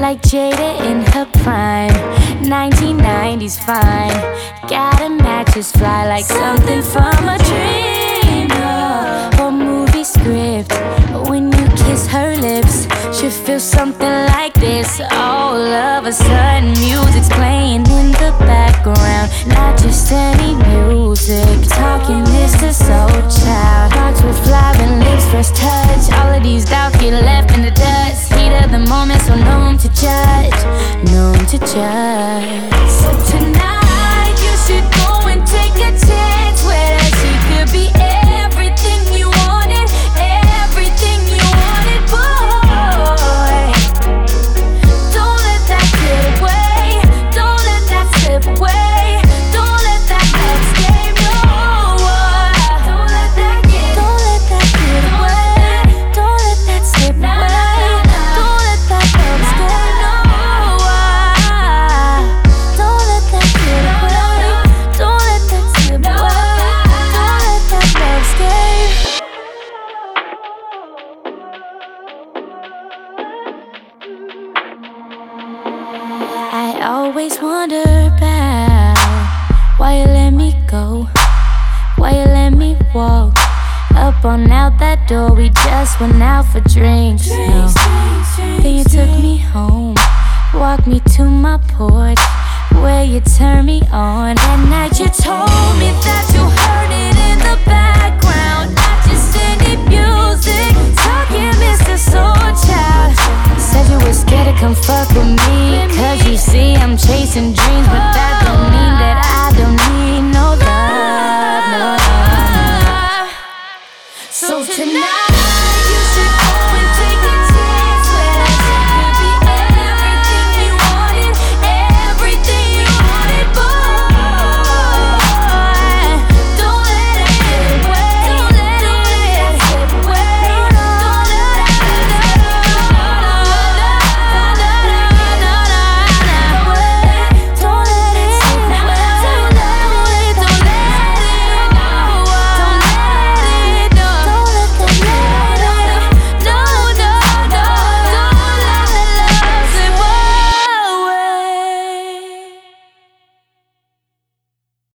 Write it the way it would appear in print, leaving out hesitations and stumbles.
like Jada in her prime. 1990s fine. Gotta match his fly like something from a dream. Or movie script. When you kiss her lips, she feels something like this. All of a sudden, music's playing in the background. Not just any music. Talking Mr. Soul Child. Hearts with flying lips, first touch. All of these doubts get left in the dust. Heat of the moment, so no room to judge. No room to judge. So tonight, you should go and take a chance where she could be everything you wanted. Everything you wanted, boy. Don't let that get away. Don't let that slip away. Don't let that love escape. No, don't let that get away. Don't let that slip away. Don't let that love escape. No, don't let that get away. Don't let that slip away. Don't let that love escape. I always wonder about why you let me go, why you let me walk up on out that door. We just went out for drinks. No. Then you took me home, walked me to my porch, where you turned me on. That night you told me that you heard it in the background, not just any music. Talking Mr. Soul Child. Said you were scared to come fuck with me, cause you see I'm chasing dreams.